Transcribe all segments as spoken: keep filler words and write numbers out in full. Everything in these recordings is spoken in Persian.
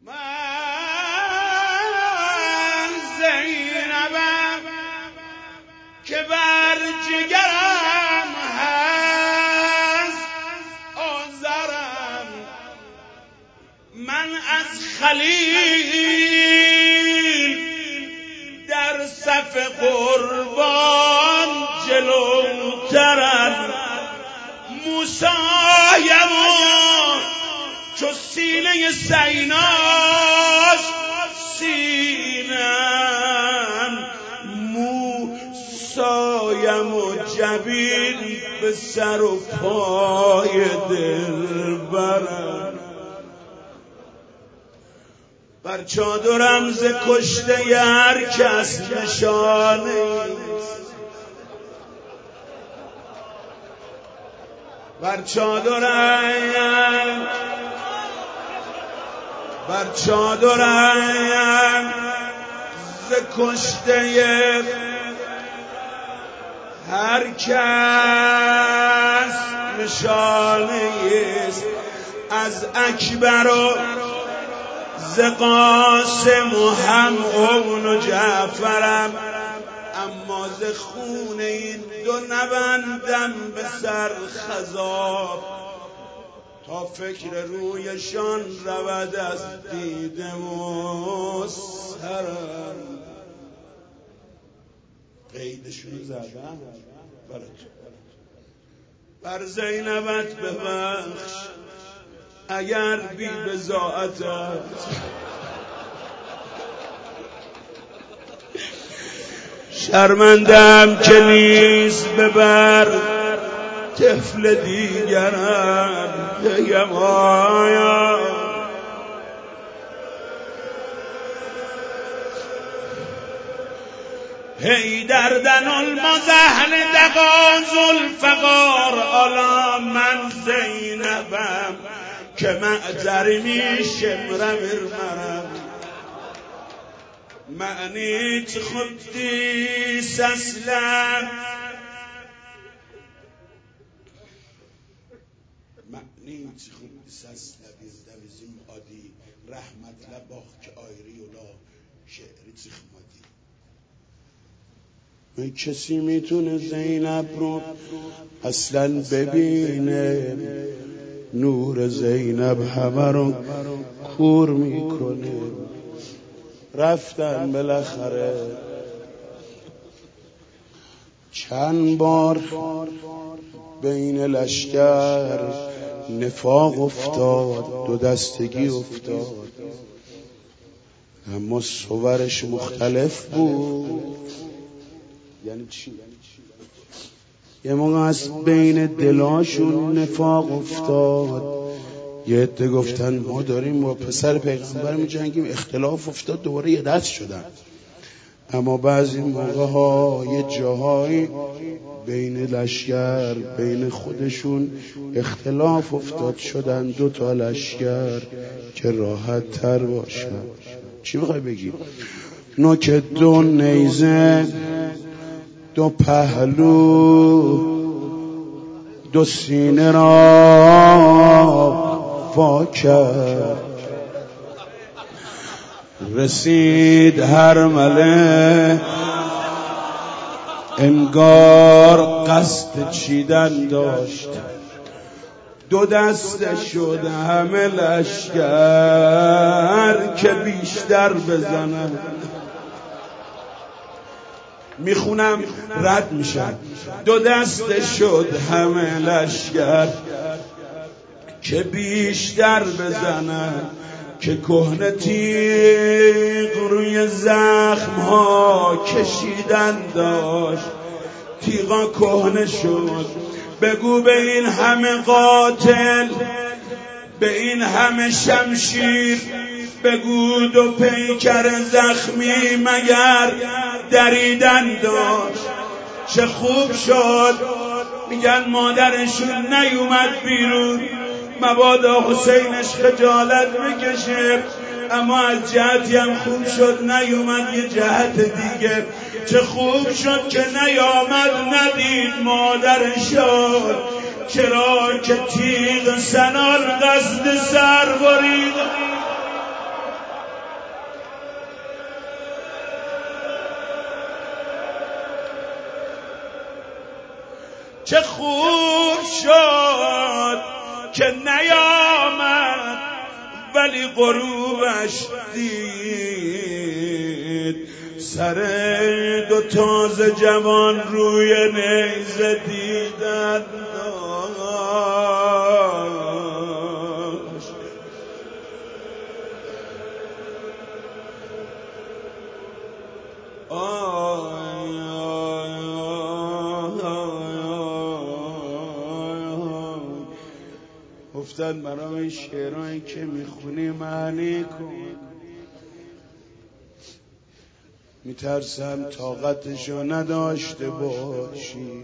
من زینبم که بر جگرم هست آذرم، من از خلیل در صف قربان جلوترم، موسایم چو سینه سیناست سینم، موسایم و جبین به سر و پای دلبرم، بر چادرم ز کشته هر کس نشانه، بر چادرم بر چادرم ز کشته هر کس نشانه است، از اکبر و ز قاسم و هم اون و جعفرم، اما ز خون این دو نبندم به سر خضاب، تا فکر رویشان رود از دیدم و سرم. قیدشون زدم برات، بر زینبت ببخش اگر بی بضاعتت شرمندم که نیست ببر طفل دیگرم بگم آیا هی دردن المزهل دقا ذوالفقار، حالا من زینبم که معذر میشم رمیر مرم، معنیت خودی سسلم معنیت خودی سسلم دمزیم آدی رحمت لباخ که آیری اولا شعری تخمادی. کسی میتونه زینب رو اصلا ببینه؟ نور زینب همه رو کور میکنه. رفتن بالاخره چند بار بین لشکر نفاق افتاد، دو دستگی افتاد، اما صورش مختلف بود. یعنی چی؟ یه موقع از بین دلاشون نفاق افتاد، یه عده گفتن ما داریم با پسر پیغمبر می جنگیم، اختلاف افتاد دوباره یه دست شدن. اما بعضی موقع ها یه جاهایی بین لشکر بین خودشون اختلاف افتاد، شدن دو تا لشکر که راحت تر باشن. چی بخوای بگی؟ نوک دو نیزه، دو پهلو، دو سینه را وا کرد، رسید هر مله انگار قصد چیدن داشت، دو دسته شد همه لشکر که بیشتر بزنن. میخونم رد میشن. دو دسته شد همه لشکر که بیشتر بزنن، که کهنه تیغ روی زخم ها کشیدن داشت، تیغا کهنه شد. بگو به این همه قاتل، به این همه شمشیر، بگو دو پیکر زخمی مگر دریدن داشت؟ چه خوب شد میگن مادرشون نیومد بیرون، مبادا حسینش خجالت بکشه، اما از جهتی هم خوب شد نیومد یه جهت دیگه. چه خوب شد که نیامد ندید مادرشون، چرا که تیغ سنان قصد سر برید. چه خوب شد که نیامد ولی غروبش دید، سر دو تازه جوان روی نیزه دیدن داشت. گفتن برای این شعرهایی که میخونی معنی کن. میترسم طاقتشو نداشته باشی.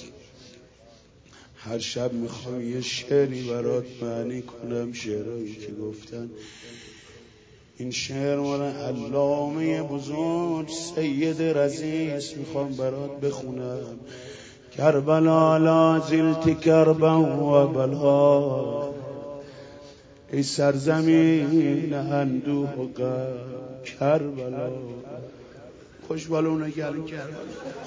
هر شب میخوام یه شعری برات معنی کنم، شعرهایی که گفتن. این شعر مال علامه بزرگ سید رزیز میخوام برات بخونم. کربلا لا زلت کربا و بلا، ای سرزمین اندوه و غم کربلا. خوش بالونه گلو کربلا.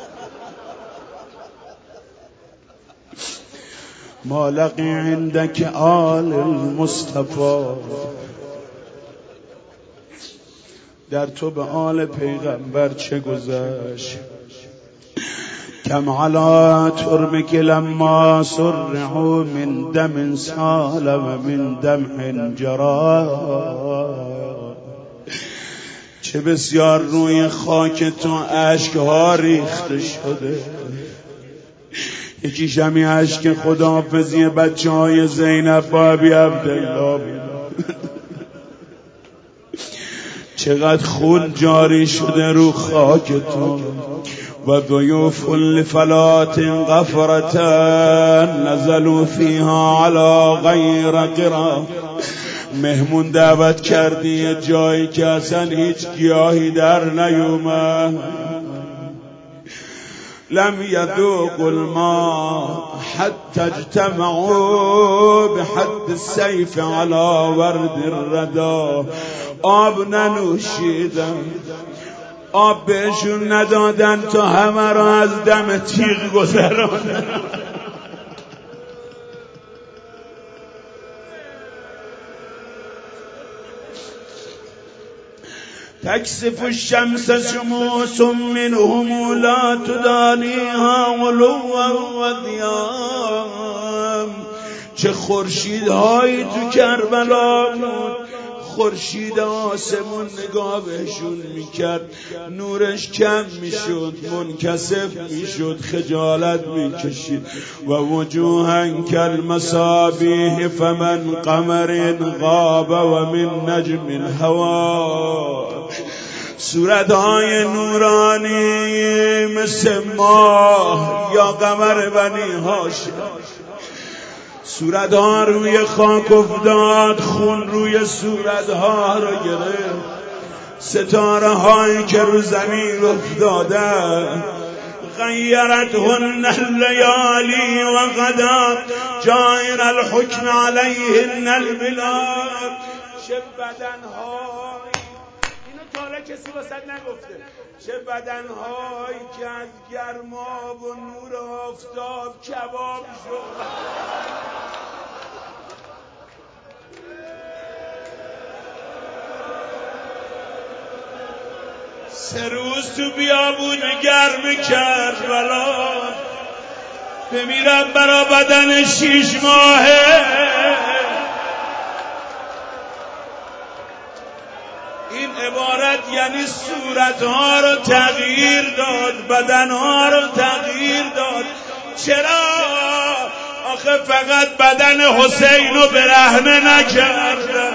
ما لقی عندك آل المصطفى، در تو به آل پیغمبر چه گذشت. کم علا ترمک لما سرعوا من دم سال و من دمع جرا، چه بسیار روی خاک تو اشک‌ها ریخته شده. یکی شمی اشک خداحافظی بچه های زینب با ابی عبدالله بود. چقدر خون جاری شده رو خاک تو. و ضیوف لفلات غفرتن نزلوا فیها علی غیر قرا، مهمون دعوت کردی جایی که اصلا هیچ گیاهی در نیومد. لم يذوق الماء حتى اجتمعوا بحد السيف على ورد الردى، آب ننوشیدن، آب بهشون ندادن تا همه را از دم تیغ گذراندن. تكسف الشمس شموس منهم لا تدانيها علوا و ضیام. چه خورشیدهایی تو کربلا بود، خورشید آسمون نگاه بهشون میکرد، نورش کم میشد، منکسف میشد، خجالت میکشید. و وجوها کالمصابیح فمن قمر غاب و من نجم هوا. صورتهای نورانی مثل ماه یا قمر بنی هاشم. صورتها روی خاک افتاد، خون روی صورتها را گرفت. ستاره هایی که رو زمین افتادن غیرتهن اللیالی و غدا جائر الحکم علیهن البلاد. چه بدنهایی، اینو تا حالا کسی واسه نگفته، چه بدنهایی که از گرماب و نور آفتاب کباب شد. سه روز تو بیابون گرم کربلا بمیرم برا بدن شیش ماهه. این عبارت یعنی صورتها رو تغییر داد، بدنها رو تغییر داد. چرا؟ آخه فقط بدن حسین رو برهنه نکردن.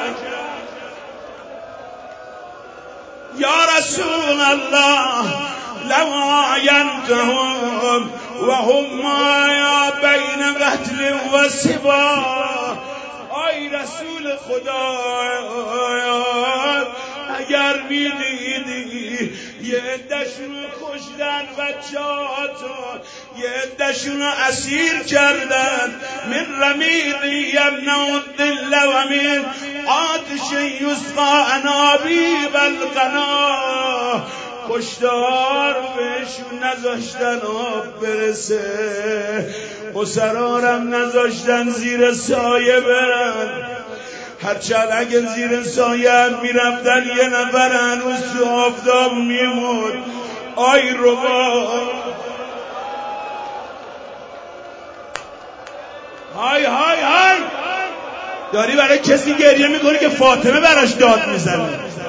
یا رسول الله لو عاینتهم و هم ما بین قتل و سبا. آی رسول خدا، اگر میدیدی یه عده‌شون کشتن بچه‌هاتو، یه عده‌شون اسیر کردن. من رمیق یمنع الدل و من آتش یسقا انابیب القنا. کشتار بهشون نذاشتن آب برسه. اسرارم نذاشتن زیر سایه برن، هرچند اگه زیر سایه هم میرفتن یه نفر هنوز تو آفتاب میمود. آی ربا های های های داری برای کسی گریه میکنی که فاطمه براش داد میزنه.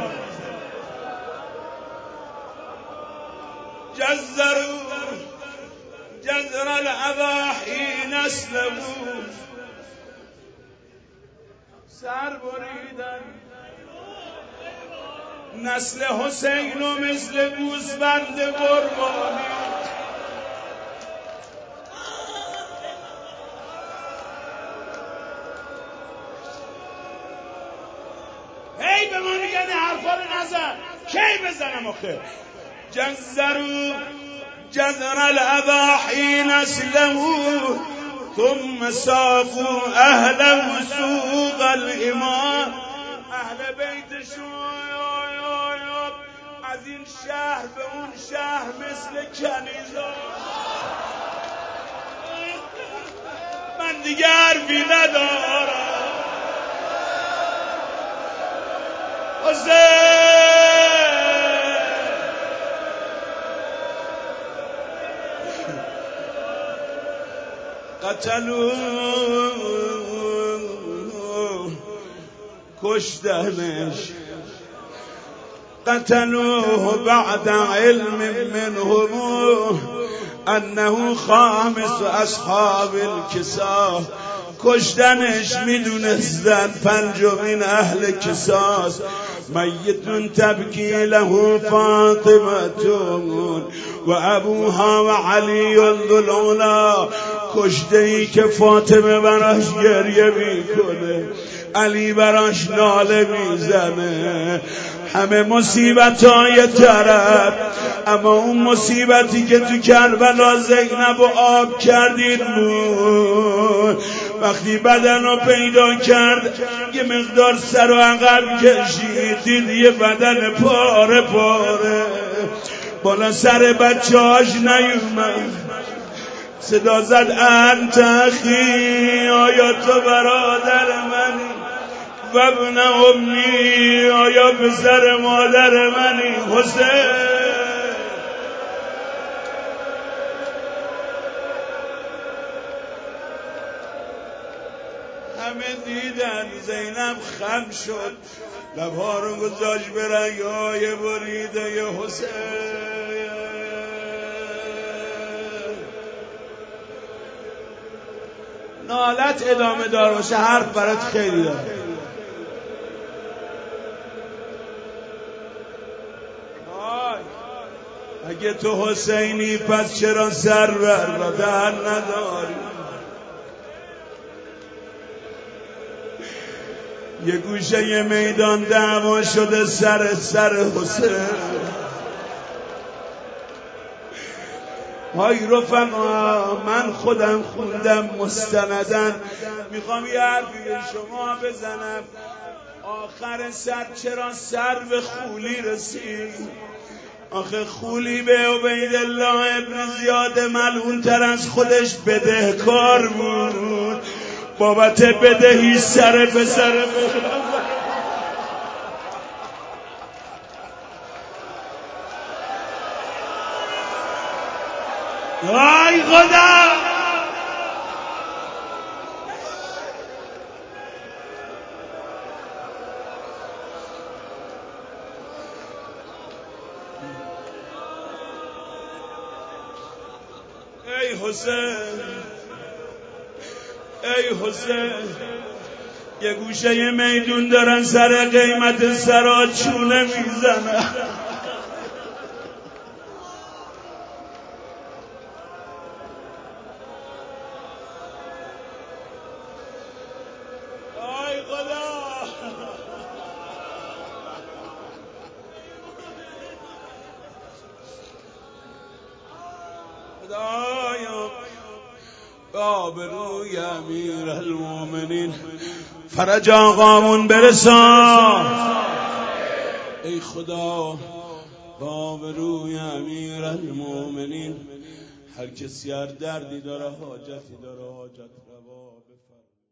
جزروا جزر الاضاحی نسلمو، سر بریدن نسل حسین و مثل گوسفند قربانی. هی به ما میگن حرفا رو نزن، کی بزنم آخه؟ جزروا جزر الاضاحی نسلمو ثم ساقوا اهل وسوق الایمان. اهل بیتشون از این شهر به اون شهر مثل کنیزا. من دیگه حرفی ندارم. حسین قتلوا کشتنش، قتلوه بعد علم منهم انه خامس اصحاب الکسا. کشتنش میدونستن پنجمین اهل کساست. میتون تبکی له فاطمتون و ابوها و علی ذوالعلا. کشته ای که فاطمه براش گریه میکنه، علی براش ناله میزنه. همه مصیبت های طرف، اما اون مصیبتی که تو کربلا زینب و آب کردید بود. وقتی بدن رو پیدا کرد یه مقدار سر و عقب کشید، دید یه بدن پاره پاره، بالا سر بچه هاش نیومد. صدا زد انت اخی، آیا تو برادر منی؟ و ابن امی، آیا پسر مادر منی؟ حسین همه دیدن زینب خم شد، لبها رو گذاشت به رگای بریده حسین. نالت ادامه دار باشه، حرف برات خیلی داره. اگه تو حسینی پس چرا سر بر بدن نداری؟ یه گوشه یه میدان دعوا شده سر سر حسین. های رفقا، من خودم خوندم مستندن، میخوام یه حرفی به شما بزنم. آخر سر چرا سر به خولی رسید؟ آخه خولی به عبیدالله ابن زیاد ملعون تر از خودش بدهکار بود. بابت بدهی سر به سر بخورم. وای خدا، ای حسین، ای حسین، یه گوشه میدون دارن سر قیمت سرا چونه میزنن. آی خدا، خدایا آبروی امیر المومنین فرج آقامون برسان. ای خدا آبروی امیر المومنین هر کسی هر دردی داره حاجتی داره حاجت روا بفرمایید.